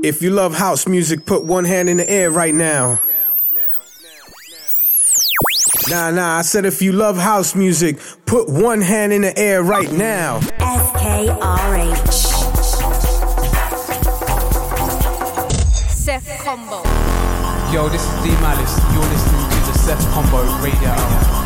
If you love house music, put one hand in the air right now. Nah, I said if you love house music, put one hand in the air right now. SKRH. Seth Combo. Yo, this is D Malice. You're listening to the Seth Combo Radio Hour.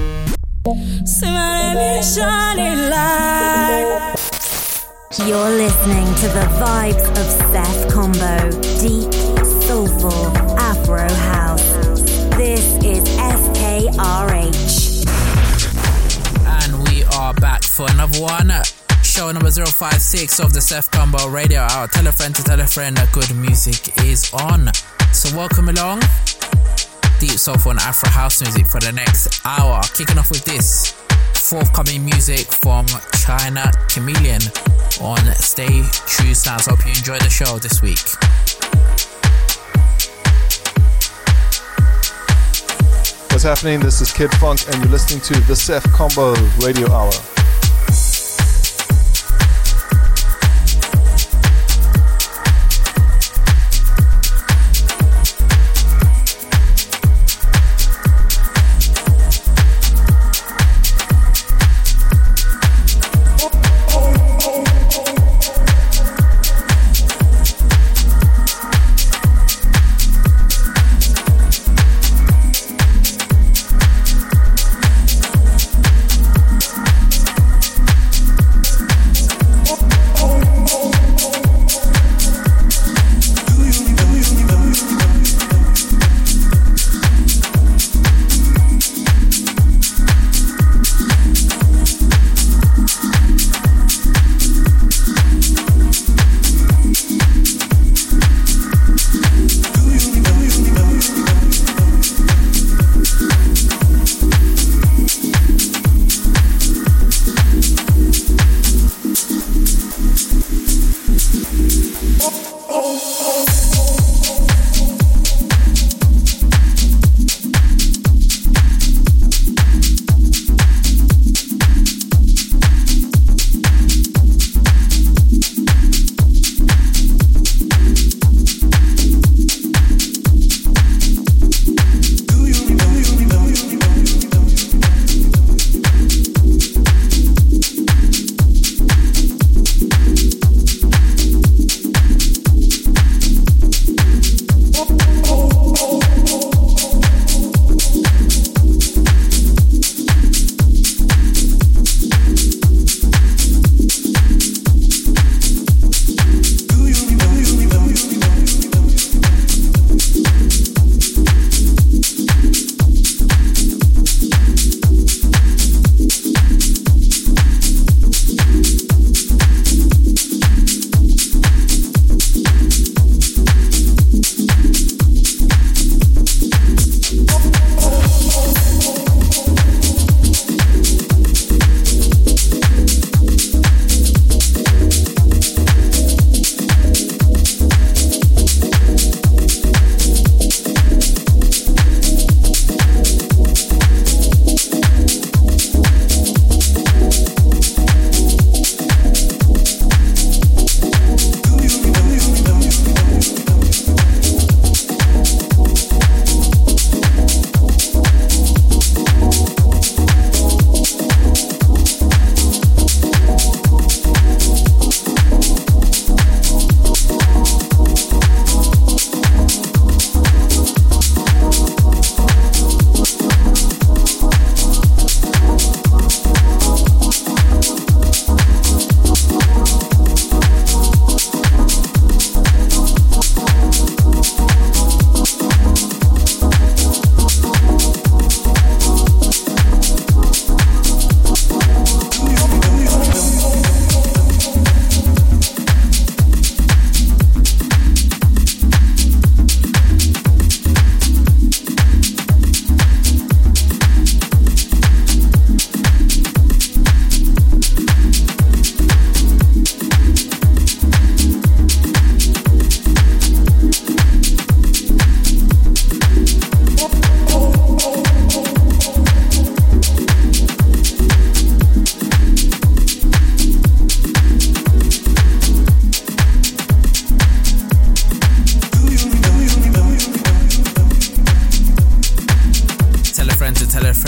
Shining light. You're listening to the vibes of Seth Combo. Deep, soulful, Afro house. This is SKRH. And we are back for another one. Show number 056 of the Seth Combo Radio Hour. Tell a friend to tell a friend that good music is on. So welcome along. Deep soulful and Afro house music for the next hour. Kicking off with this forthcoming music from China Chameleon on Stay True Sounds. Hope you enjoy the show this week. What's happening? This is Kid Funk and you're listening to the Seth Combo Radio Hour.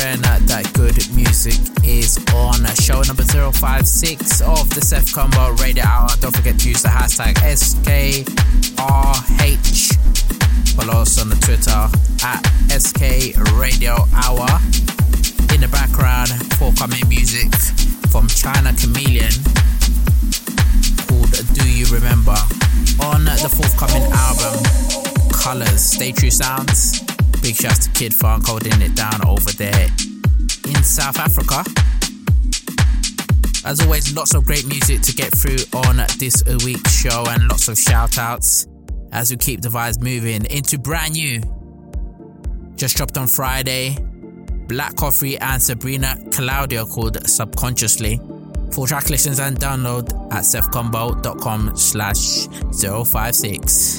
friend that good music is on. Show number 056 of the Seth Combo Radio Hour. Don't forget to use the hashtag SKRH. Follow us on the Twitter at SK Radio Hour. In the background, forthcoming music from China Chameleon called Do You Remember on the forthcoming album Colors. Stay true sounds. Big shouts to Kid Funk holding it down over there in South Africa. As always, lots of great music to get through on this week's show and lots of shout outs as we keep the vibes moving into brand new. Just dropped on Friday, Black Coffee and Sabrina Claudio called Subconsciously. Full track listens and download at sethcombo.com/056.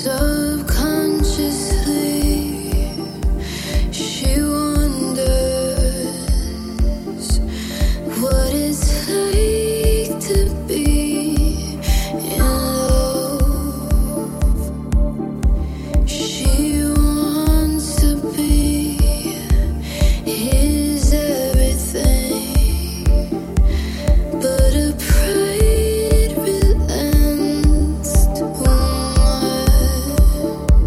Subconsciously, she wonders what it's like to be in love. She wants to be his everything, but a pride relents too much.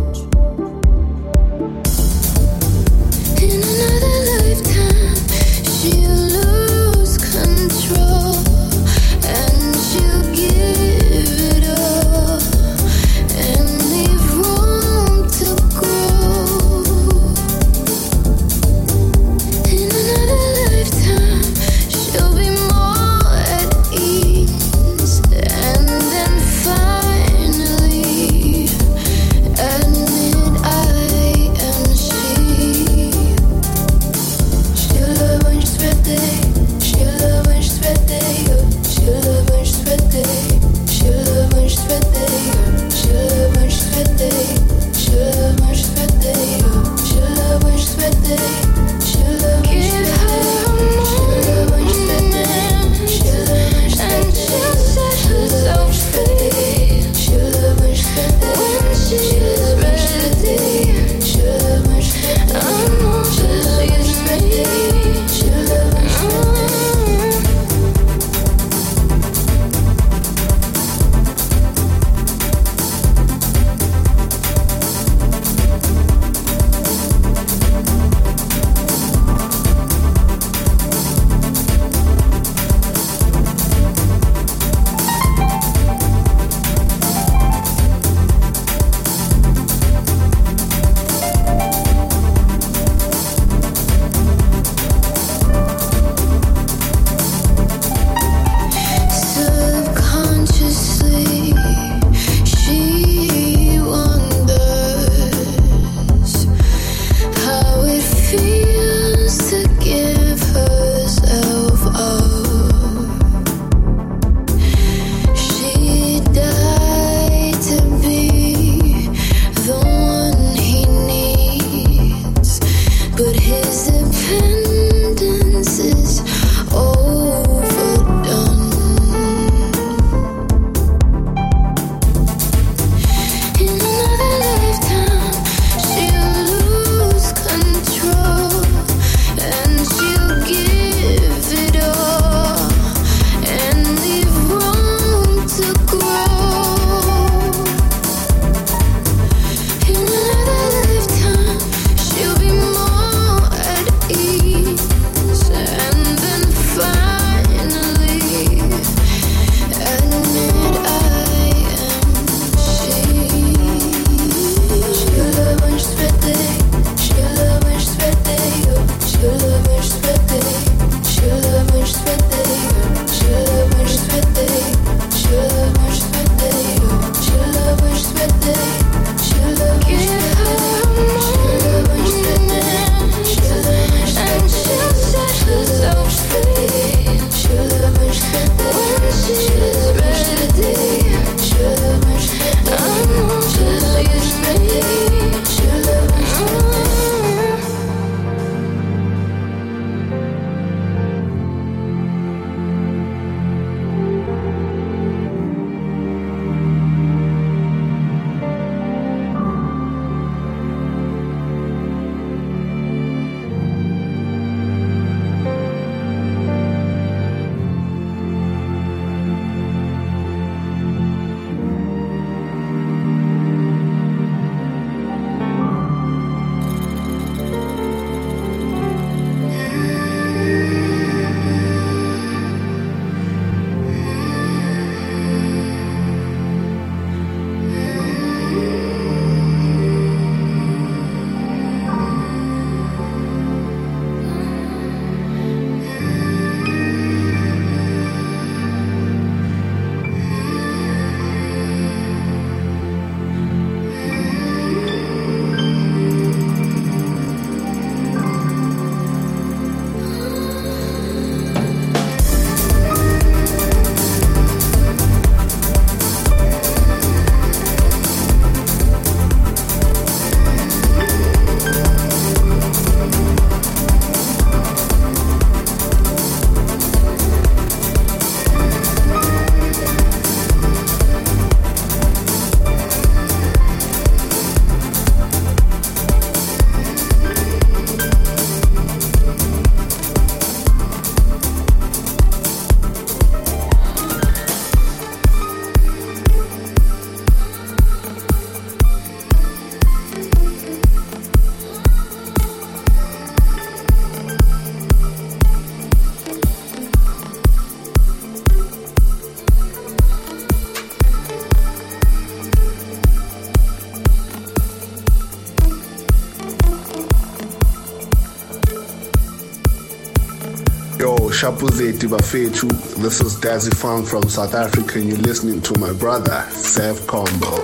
Shapuzeti Bafetu. This is Dazzy Funk from South Africa, and you're listening to my brother, Seth Combo.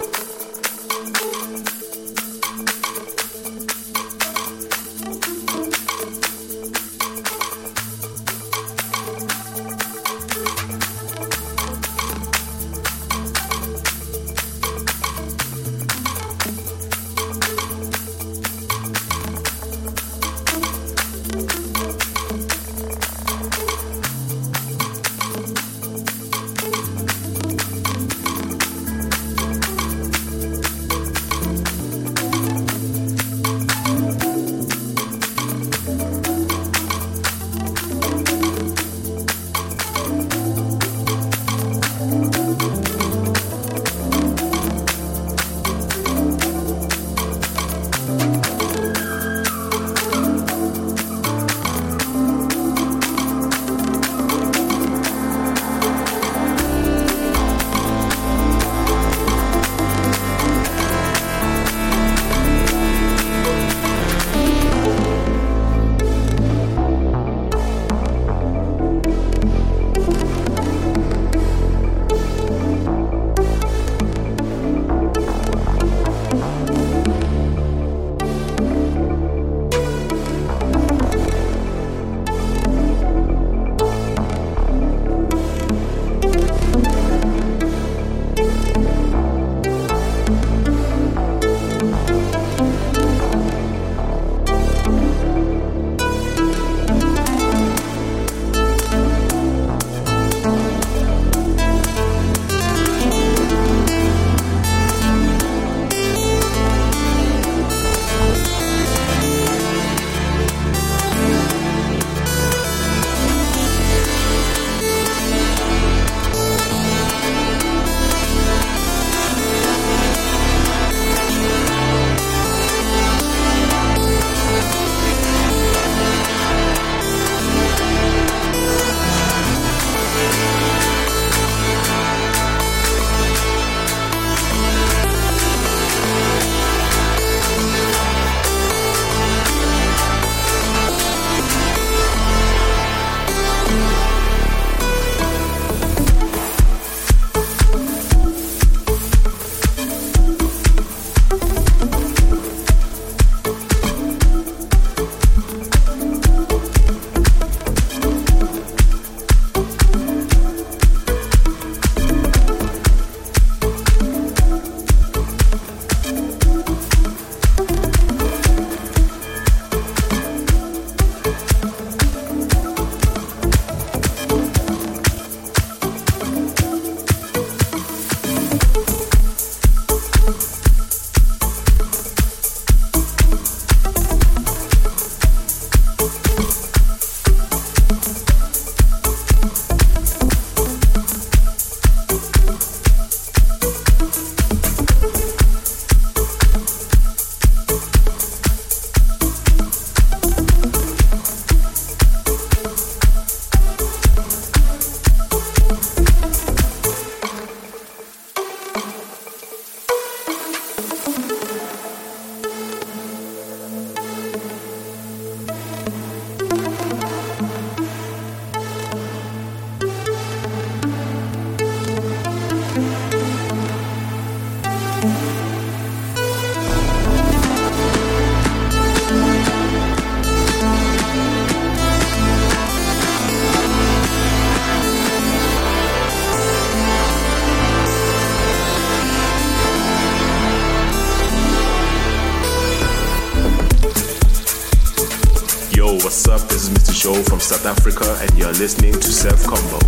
What's up? This is Mr. Joe from South Africa, and you're listening to Seth Combo.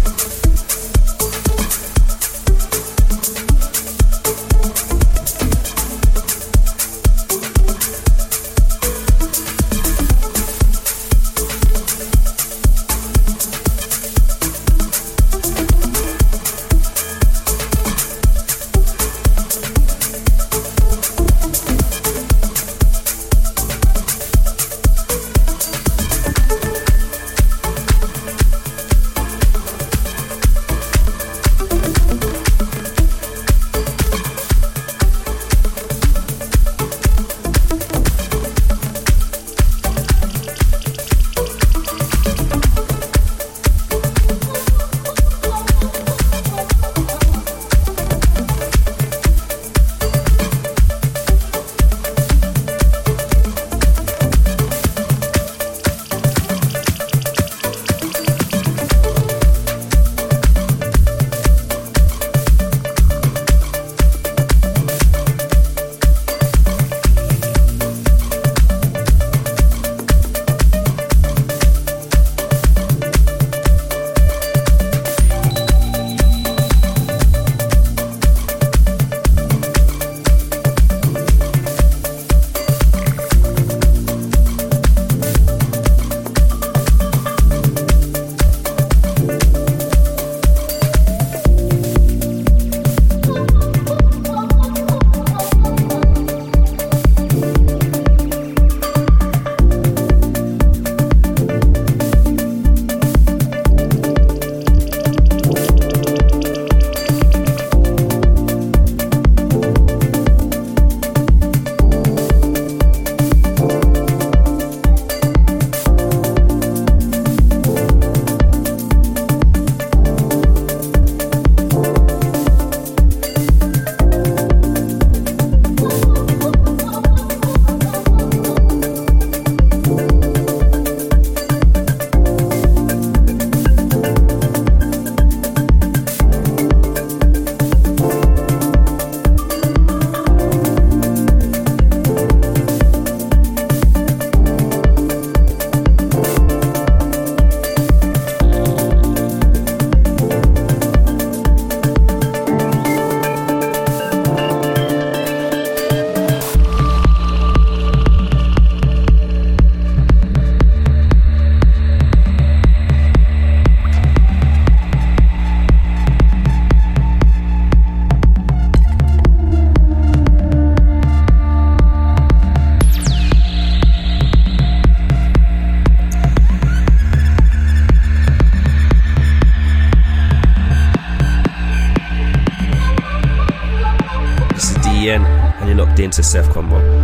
DN, and you're locked into Seth Combo.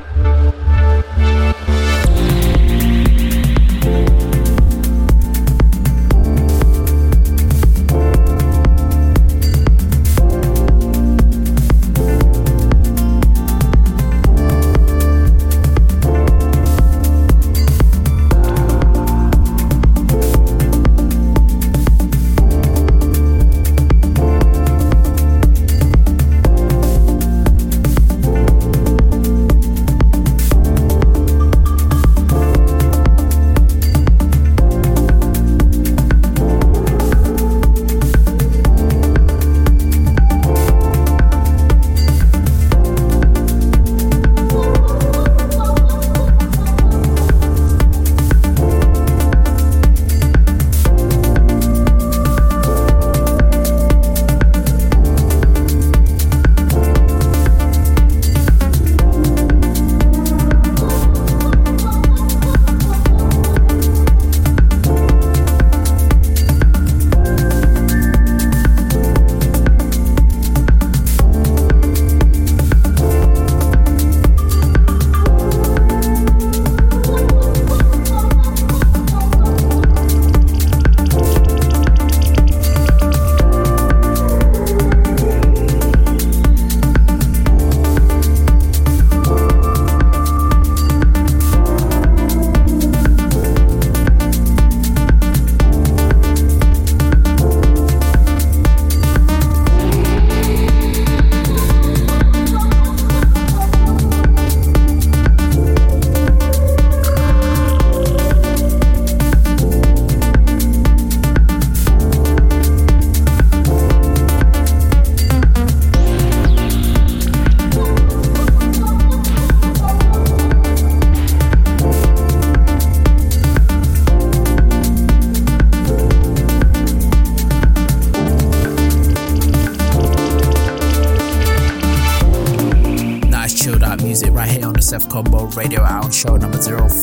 Seth Combo Radio Hour, show number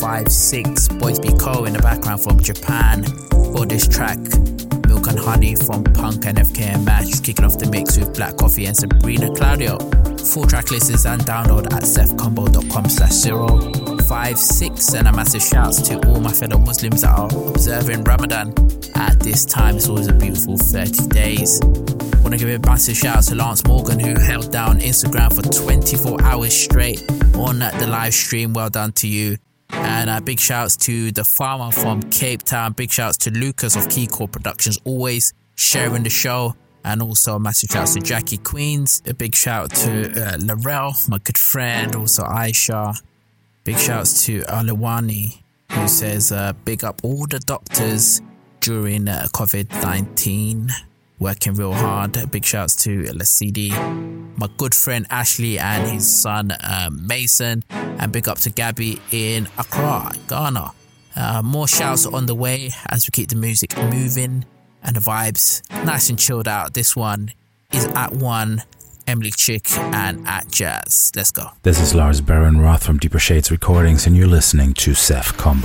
056. Boys Be Co in the background from Japan. For this track, Milk and Honey from Punk and FK and Match, kicking off the mix with Black Coffee and Sabrina Claudio. Full track list is and download at sethcombo.com/056. And a massive shouts to all my fellow Muslims that are observing Ramadan at this time. It's always a beautiful 30 days. Want to give a massive shout out to Lance Morgan, who held down Instagram for 24 hours straight on the live stream. Well done to you. And big shouts to the farmer from Cape Town. Big shouts to Lucas of Keycore Productions, always sharing the show. And also a massive shouts to Jackie Queens. A big shout to Larell, my good friend. Also Aisha. Big shouts to Alawani, who says big up all the doctors during COVID-19. Working real hard. Big shouts to Lasidi, my good friend Ashley and his son Mason, and big up to Gabby in Accra, Ghana. More shouts on the way as we keep the music moving and the vibes nice and chilled out. This one is at One, Emily Chick, and at Jazz. Let's go. This is Lars Baron Roth from Deeper Shades Recordings, and you're listening to Seth Combo.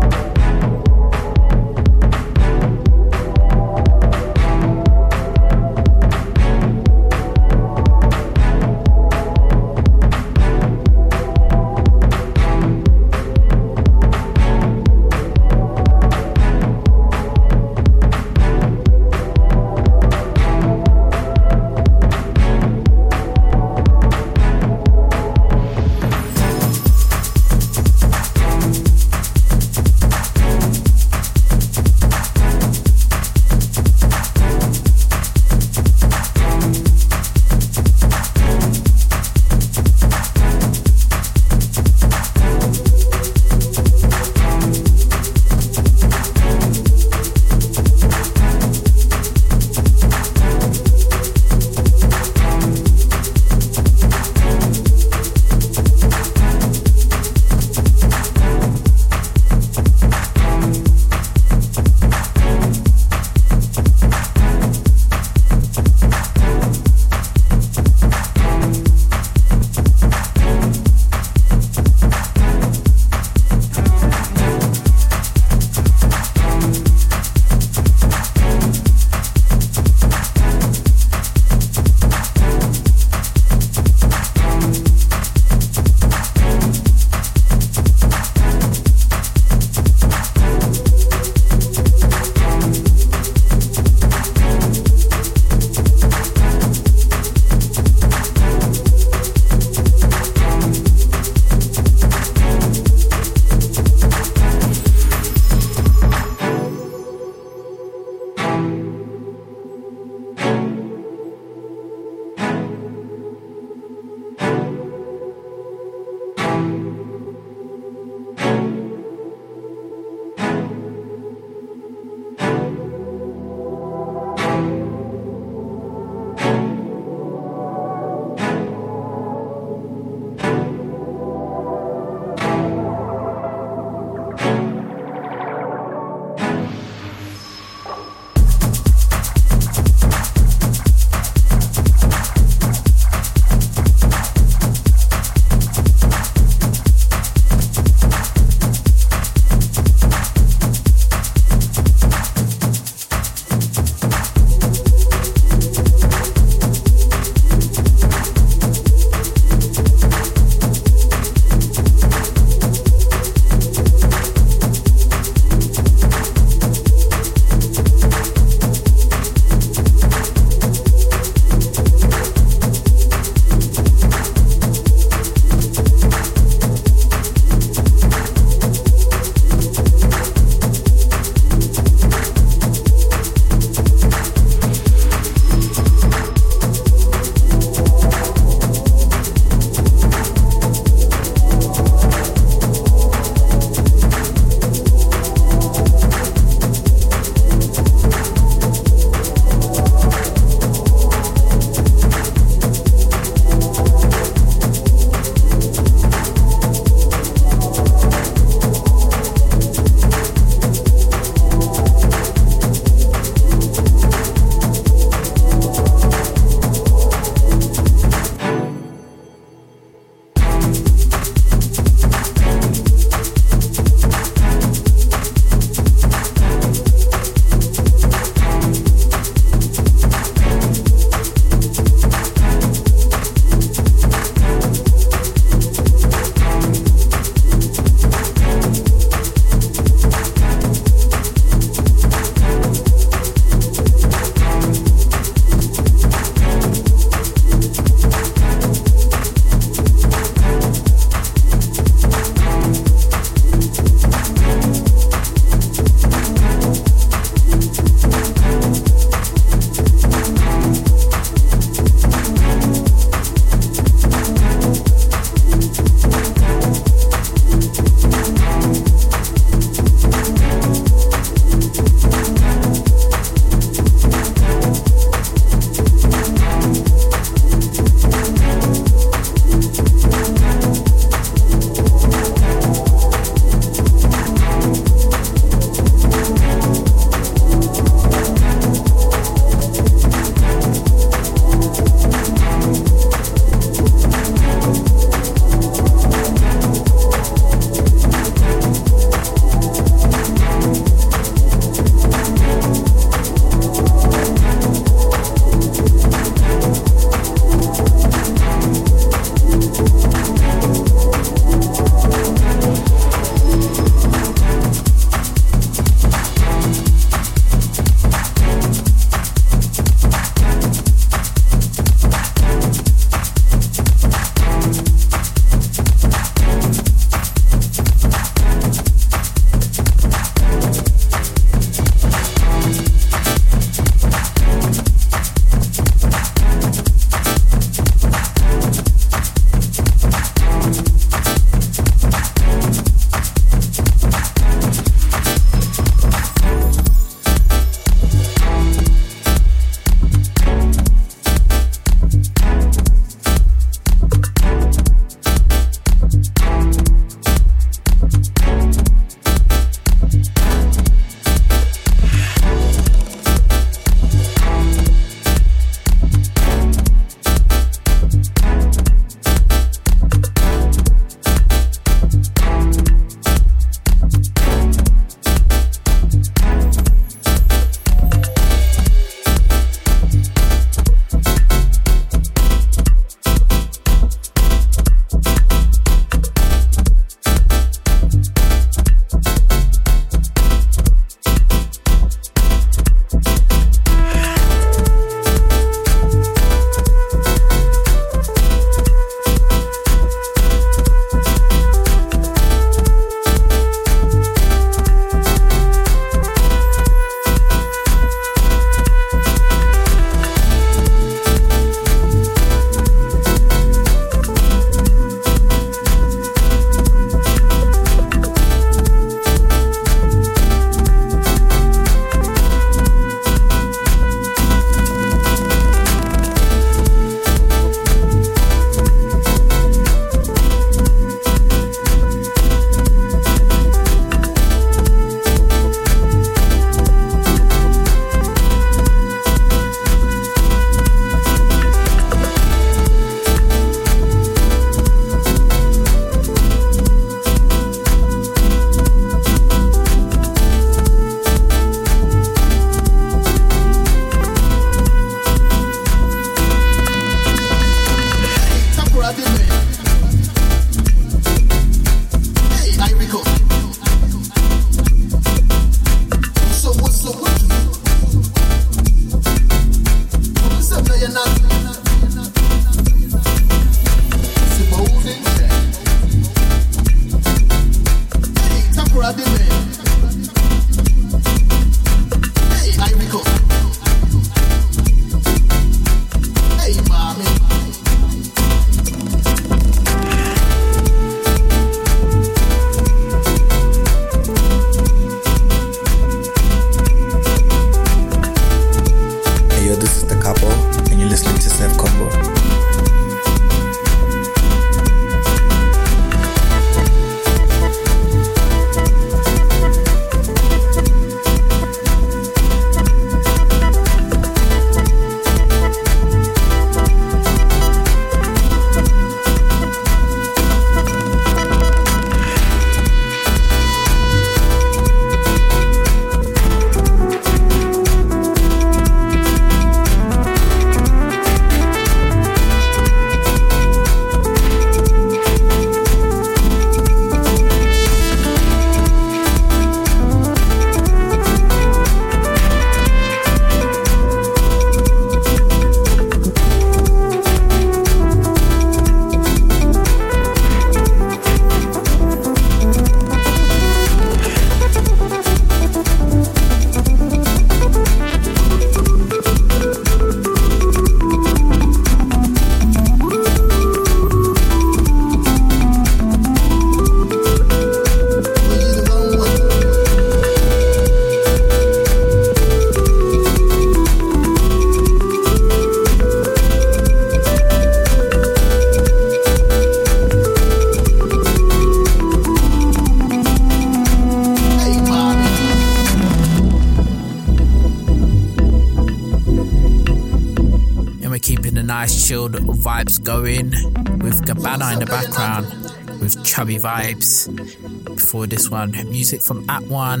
Nice chilled vibes going with Gabbana in the background with chubby vibes. Before this one, music from At1,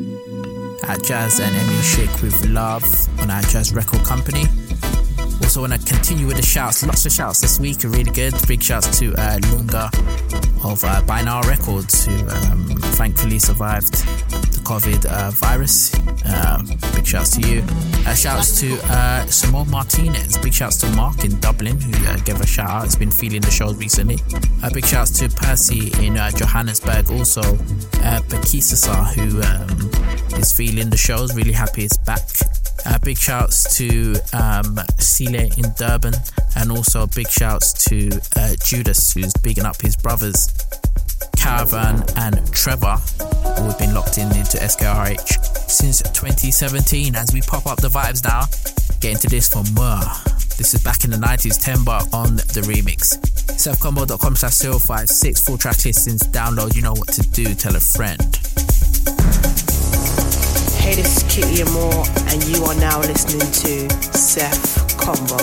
Atjazz and Emily Schick with Love on Atjazz Record Company. Also want to continue with the shouts, lots of shouts this week are really good. Big shouts to Lunga of Binar Records, who thankfully survived the COVID virus. Big shouts to you. Shouts to Simone Martinez. Big shouts to Mark in Dublin, who gave a shout out. Has been feeling the shows recently. Big shouts to Percy in Johannesburg. Also, Pakisasa, who is feeling the shows. Really happy it's back. Big shouts to Sile in Durban, and also big shouts to Judas, who's bigging up his brothers Caravan and Trevor, who have been locked into SKRH since 2017. As we pop up the vibes now, get into this from Mur. This is back in the 90s, Temba on the remix. SethCombo.com/056, full track listings, download, you know what to do, tell a friend. Hey, this is Kitty Amore, and you are now listening to Seth Combo.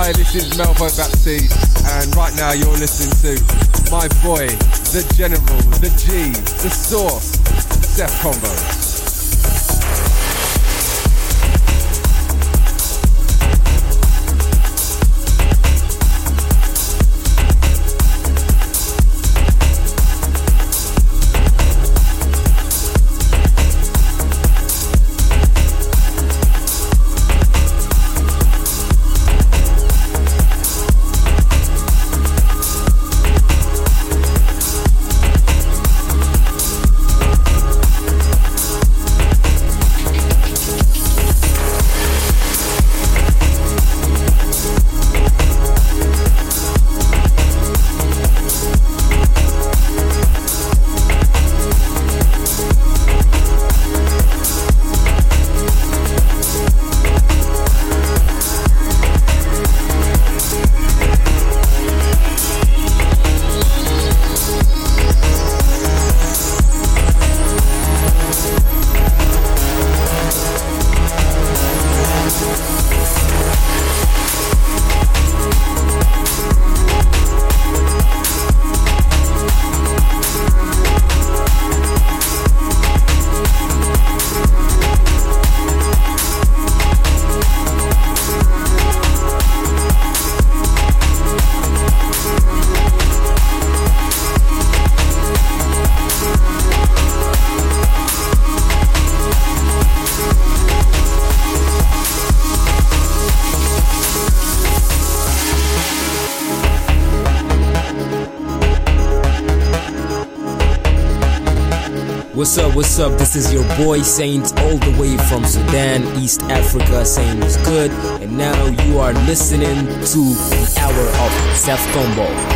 Hi, this is Melvo Baptiste, and right now you're listening to my boy, the General, the G, the Source, Seth Combo. What's up? This is your boy Saint, all the way from Sudan, East Africa, saying it's good. And now you are listening to the hour of Seth Combo.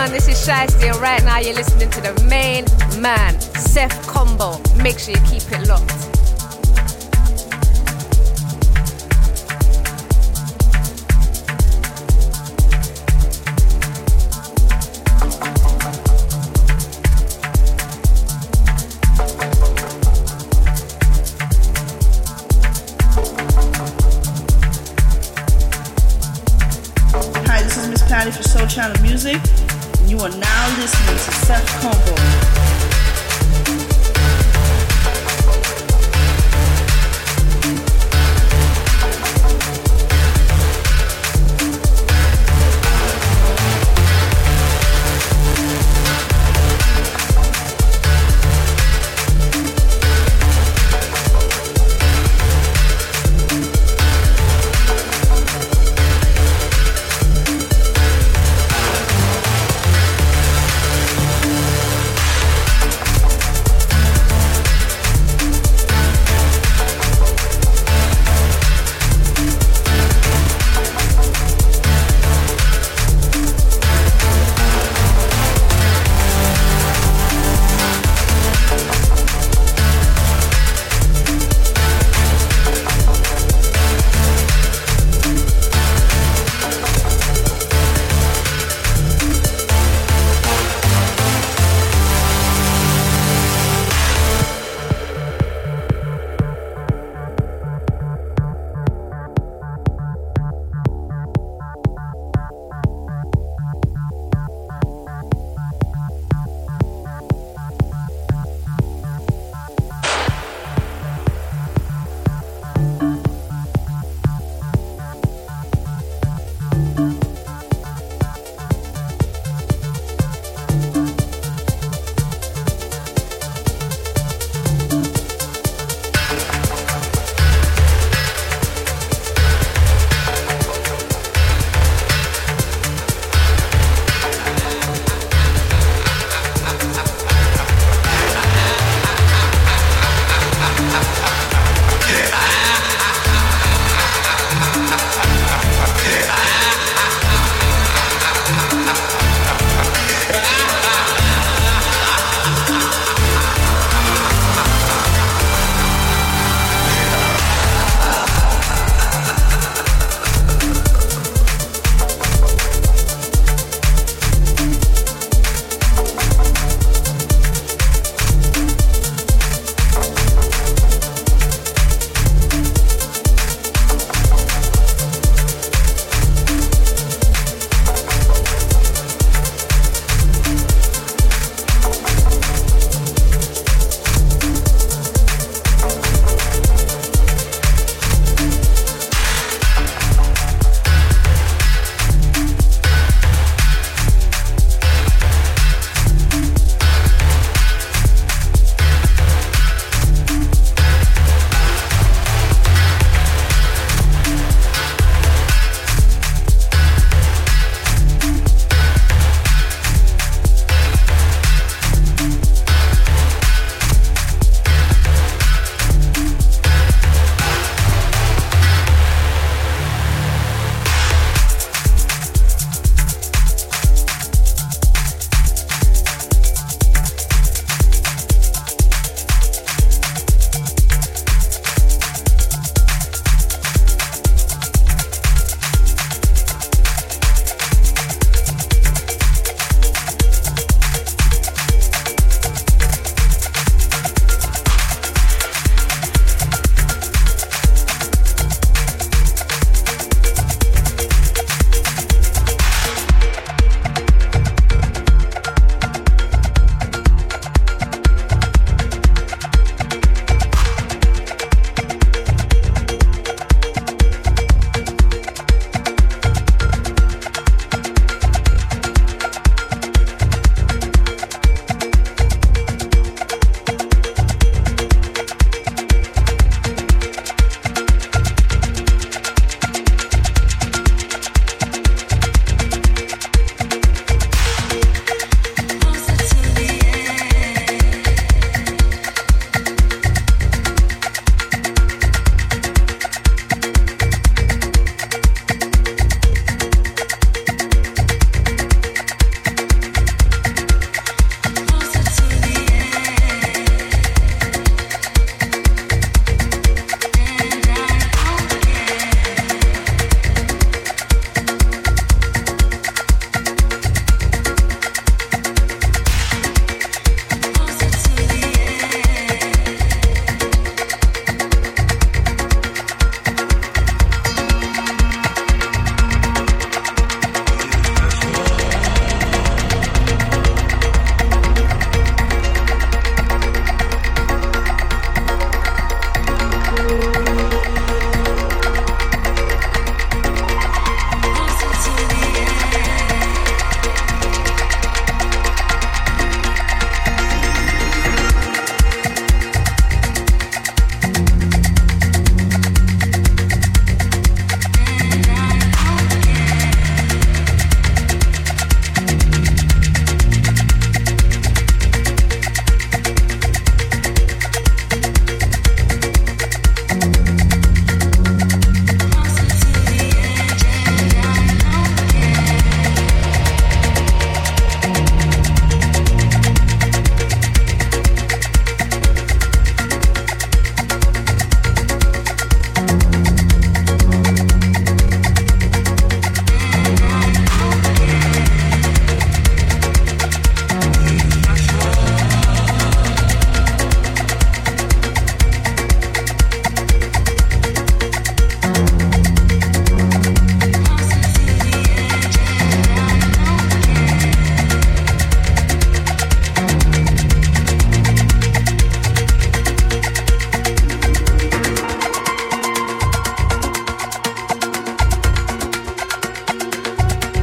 on? This is Shiesty, and right now you're listening to the main man, Seth Combo. Make sure you keep it locked. For Soul Channel Music, and you are now listening to Seth Combo.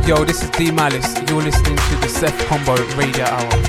Yo, this is D Malice. You're listening to the Seth Combo Radio Hour.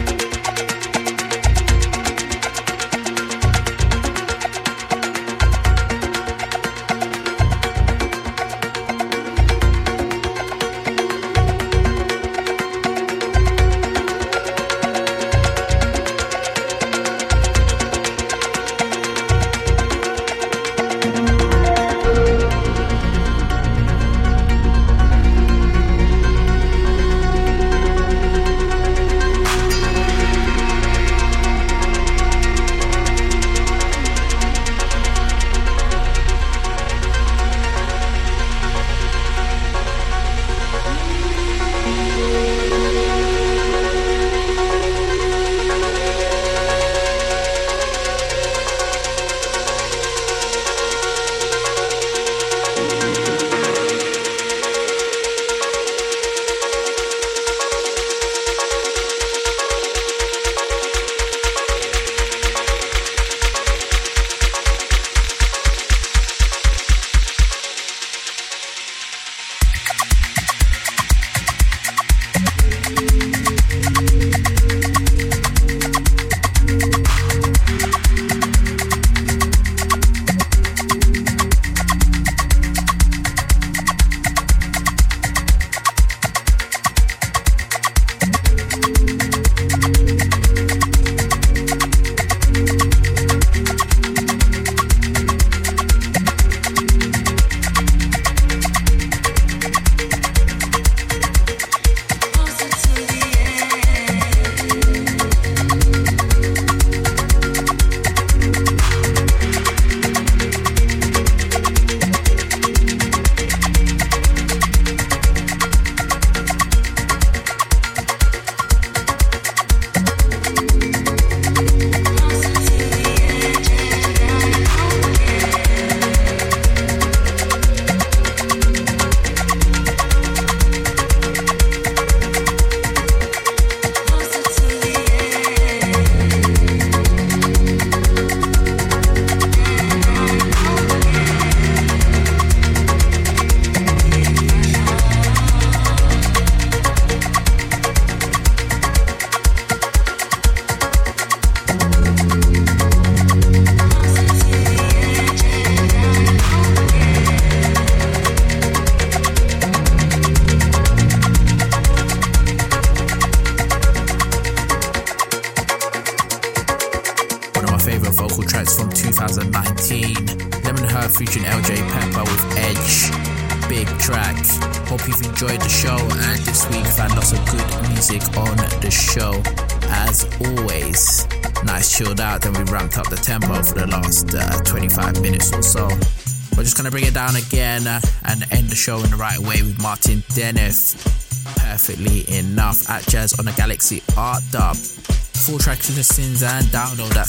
tracks from 2019. Lemon Herb featuring LJ Pepper with Edge. Big track. Hope you've enjoyed the show, and this week found lots of good music on the show. As always, nice chilled out, then we ramped up the tempo for the last 25 minutes or so. We're just going to bring it down again and end the show in the right way with Martin Deneth. Perfectly enough at Jazz on the Galaxy Art Dub. Full track listings and download at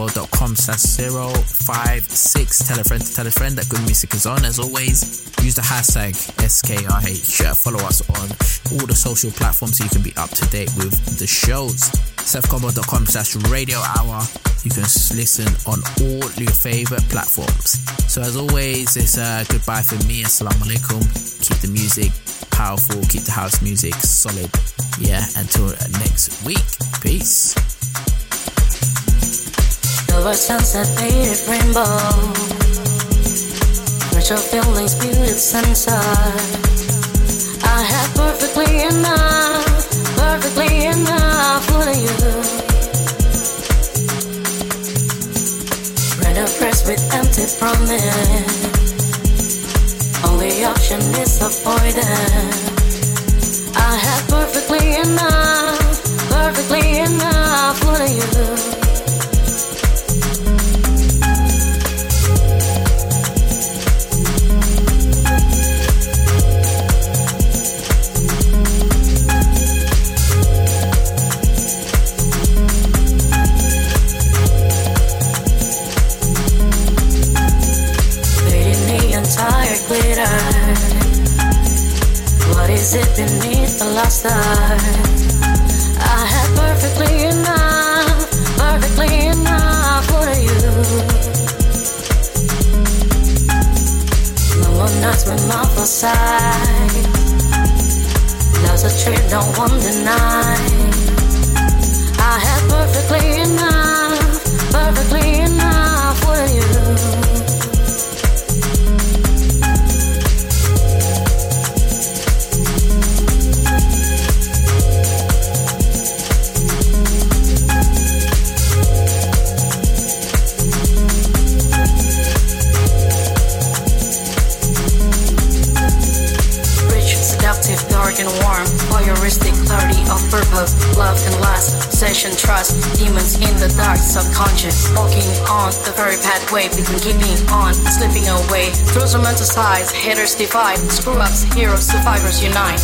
sethcombo.com/056. Tell a friend to tell a friend that good music is on. As always, use the hashtag SKRH. Follow us on all the social platforms so you can be up to date with the shows. sethcombo.com/radio hour. You can listen on all your favorite platforms. So as always, it's goodbye from me. Assalamu alaikum. Keep the music powerful, keep the house music solid. Yeah, until next week. Peace. Silver sunset faded rainbow, virtual feelings muted sunset. I had perfectly enough for you. Red oppressed with empty promise. Only option is avoidance. I had perfectly enough for you. Glitter. What is it beneath the last star? I had perfectly enough for you. No one knocks my mouth aside. you don't want to deny. I had perfectly enough for you. Dark and warm, voyeuristic clarity of purpose, love and lust, obsession, trust, demons in the dark, subconscious, walking on the very pathway between keeping on, slipping away, throws romanticize, haters divide, screw-ups, heroes, survivors unite.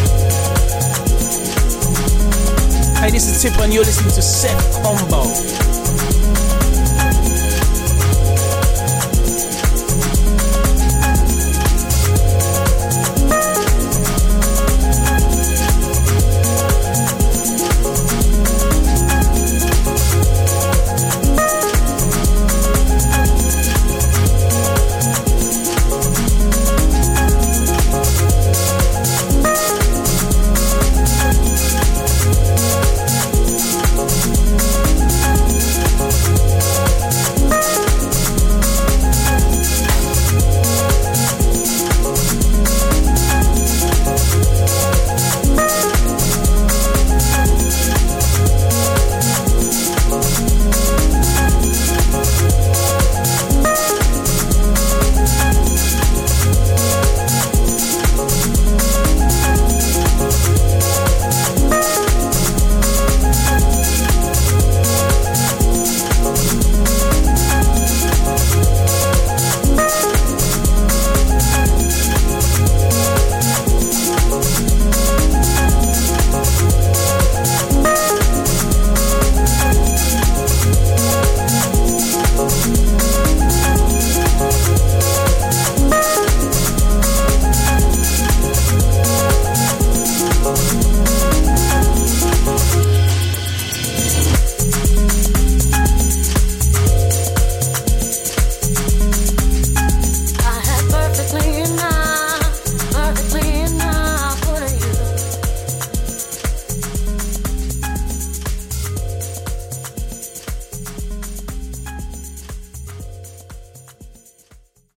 Hey, this is Tip and you're listening to Seth Combo.